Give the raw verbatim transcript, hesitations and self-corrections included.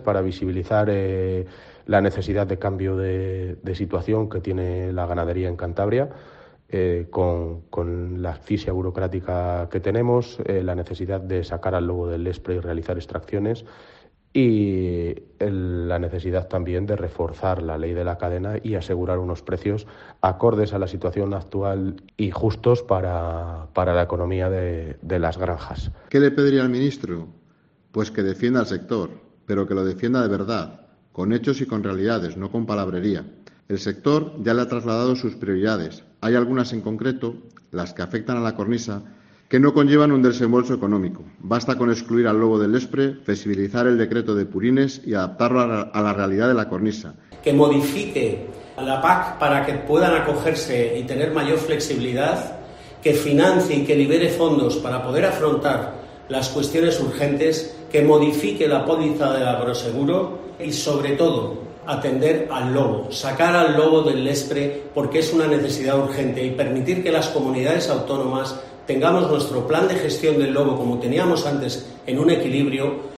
para visibilizar eh, la necesidad de cambio de, de situación que tiene la ganadería en Cantabria, eh, con, con la asfixia burocrática que tenemos, eh, la necesidad de sacar al lobo del Lespre y realizar extracciones, y el, la necesidad también de reforzar la ley de la cadena y asegurar unos precios acordes a la situación actual y justos para, para la economía de, de las granjas. ¿Qué le pediría al ministro? Pues que defienda al sector, pero que lo defienda de verdad, con hechos y con realidades, no con palabrería. El sector ya le ha trasladado sus prioridades. Hay algunas en concreto, las que afectan a la cornisa, que no conllevan un desembolso económico. Basta con excluir al lobo del Lespre, flexibilizar el decreto de purines y adaptarlo a la, a la realidad de la cornisa. Que modifique a la P A C para que puedan acogerse y tener mayor flexibilidad, que financie y que libere fondos para poder afrontar las cuestiones urgentes, que modifique la póliza del agroseguro y, sobre todo, atender al lobo, sacar al lobo del Lespre porque es una necesidad urgente y permitir que las comunidades autónomas tengamos nuestro plan de gestión del lobo como teníamos antes en un equilibrio.